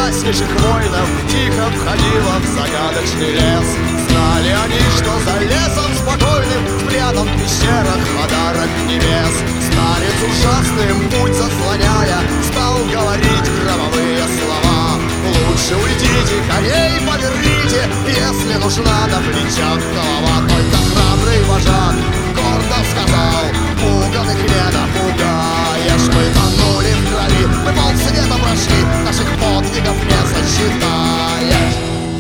прекраснейших воинов тихо входила в загадочный лес. Знали они, что за лесом спокойным спрятан в пещерах подарок небес. Старец ужасным путь заслоняя стал говорить громовые слова: лучше уйдите, коней поверните, если нужна на плечах голова. Только храбрый вожак гордо сказал: пуганых не напугаешь. Мы тонули в крови, мы полсвета прошли, наших подвигов не сосчитаешь.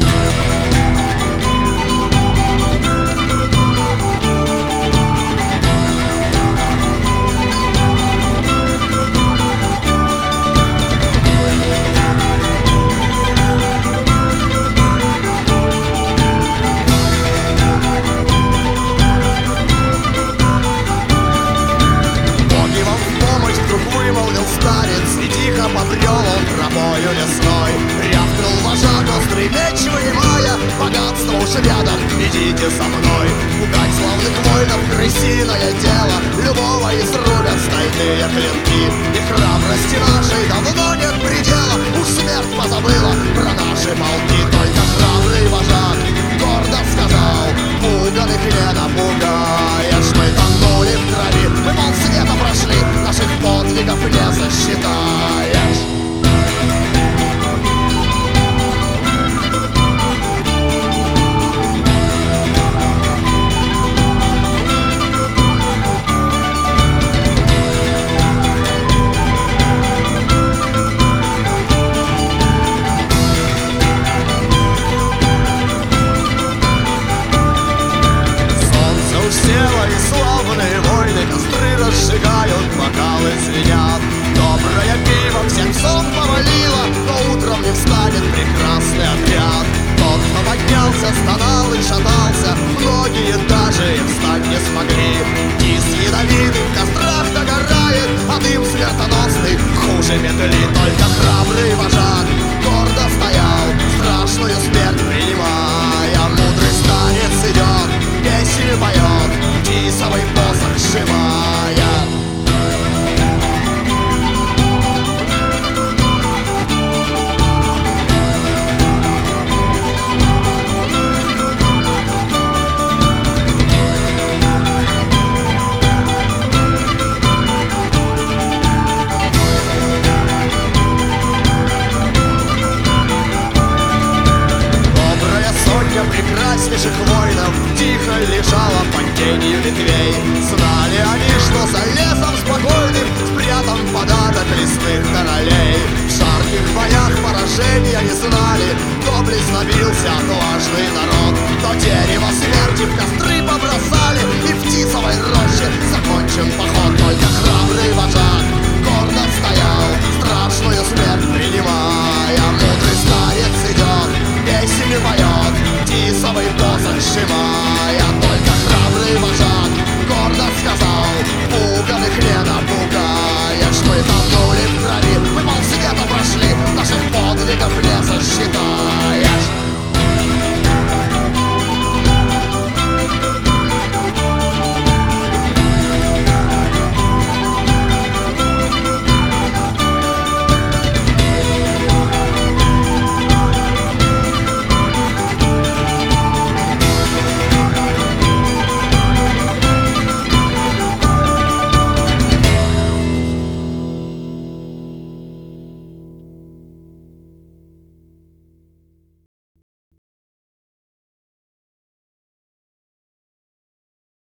Старец, и тихо побрел он тропою лесной. Рявкнул вожак, острый меч вынимая: богатство уж рядом, идите со мной. Пугать славных воинов крысиное дело, любого изрубят стальные клинки. И храбрости нашей давно нет предела, уж смерть позабыла про наши полки. Только храбрый вожак гордо сказал: пуганых не напугаешь. Мы тонули в крови, мы полсвета прошли, наших подвигов не засчитаешь. Разжигают, бокалы звенят, доброе пиво всем сон повалило, но утром не встанет прекрасный отряд. Тот, кто поднялся, стонал и шатался, многие даже и встать не смогли. Из ядовитых кострах догорает, а дым смертоносный хуже метли. Только храбрый вожак гордо стоял, страшную смерть принимая. Мудрый старец идет, песни поет, тисовый посох сжимая. Прекраснейших воинов тихо лежала под тенью ветвей. Знали они, что за лесом спокойным спрятан подарок лесных королей. В жарких боях поражения не знали, доблестно бился отважный народ. Но дерево смерти в костры побросали, и в тисовой роще закончен поход. Только храбрый вожак гордо стоял, страшную смерть принимая. Мудрый старец идет, песни поет, тисовый посох сжимая.